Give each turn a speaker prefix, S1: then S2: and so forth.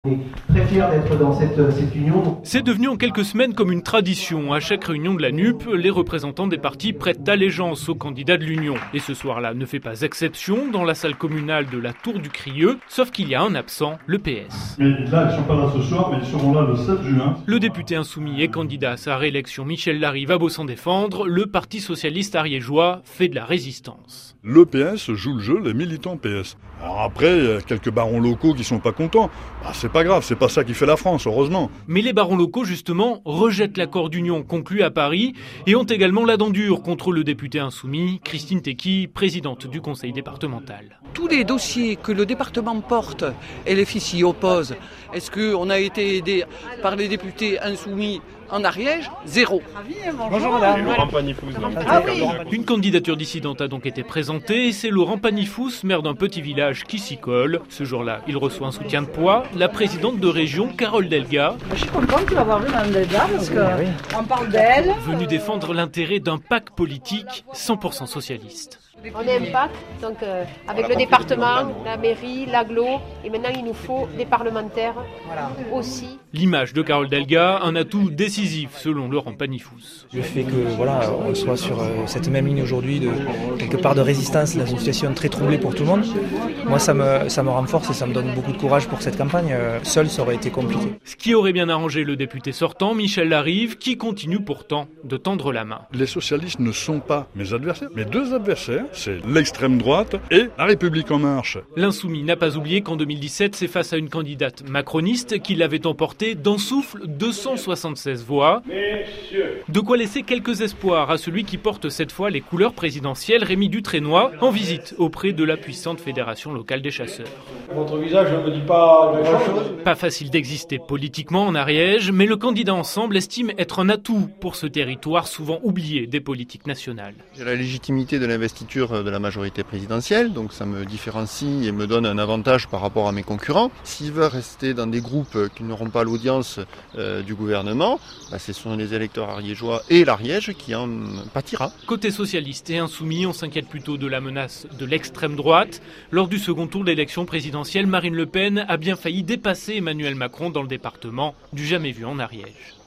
S1: On est très fiers d'être dans cette union.
S2: C'est devenu en quelques semaines comme une tradition. À chaque réunion de la NUP, les représentants des partis prêtent allégeance aux candidats de l'Union. Et ce soir-là ne fait pas exception dans la salle communale de la Tour du Crieux, sauf qu'il y a un absent, le PS.
S3: Mais là, ils ne sont pas là ce soir, mais ils seront là le 7 juin.
S2: Le député insoumis et candidat à sa réélection Michel Larive a beau s'en défendre, le Parti socialiste ariégeois fait de la résistance.
S3: Le PS joue le jeu, les militants PS. Alors après, il y a quelques barons locaux qui sont pas contents. C'est pas grave, c'est pas ça qui fait la France, heureusement.
S2: Mais les barons locaux, justement, rejettent l'accord d'union conclu à Paris et ont également la dent dure contre le député insoumis, Christine Tecky, présidente du conseil départemental.
S4: Tous les dossiers que le département porte et les filles s'y opposent, est-ce qu'on a été aidé par les députés insoumis en Ariège? Zéro.
S5: Bonjour madame.
S2: Une candidature dissidente a donc été présentée et c'est Laurent Panifous, maire d'un petit village qui s'y colle. Ce jour-là, il reçoit un soutien de poids, la présidente de région, Carole Delga.
S5: Je suis contente de l'avoir vu Mme Delga parce qu'on parle d'elle.
S2: Venue défendre l'intérêt d'un pacte politique 100% socialiste.
S6: On est un pacte, donc avec le département, la mairie, l'agglo, et maintenant il nous faut des parlementaires aussi.
S2: L'image de Carole Delga, un atout décisif selon Laurent Panifous.
S7: Le fait que on soit sur cette même ligne aujourd'hui, de quelque part de résistance dans une situation très troublée pour tout le monde, moi ça me renforce et ça me donne beaucoup de courage pour cette campagne. Seul, ça aurait été compliqué.
S2: Ce qui aurait bien arrangé le député sortant, Michel Larive, qui continue pourtant de tendre la main.
S3: Les socialistes ne sont pas mes adversaires. Mes deux adversaires, c'est l'extrême droite et la République en marche.
S2: L'insoumis n'a pas oublié qu'en 2017, c'est face à une candidate macroniste qui l'avait emporté d'un souffle 276 voix. De quoi laisser quelques espoirs à celui qui porte cette fois les couleurs présidentielles, Rémi Dutrénois, en visite auprès de la puissante fédération locale des chasseurs.
S8: Votre visage ne me dit pas grand-chose.
S2: Pas facile d'exister politiquement en Ariège, mais le candidat Ensemble estime être un atout pour ce territoire souvent oublié des politiques nationales.
S9: J'ai la légitimité de l'investiture de la majorité présidentielle, donc ça me différencie et me donne un avantage par rapport à mes concurrents. S'il veut rester dans des groupes qui n'auront pas l'audience du gouvernement, ce sont les électeurs ariégeois et l'Ariège qui en pâtira.
S2: Côté socialiste et insoumis, on s'inquiète plutôt de la menace de l'extrême droite. Lors du second tour de l'élection présidentielle, Marine Le Pen a bien failli dépasser Emmanuel Macron dans le département, du jamais vu en Ariège.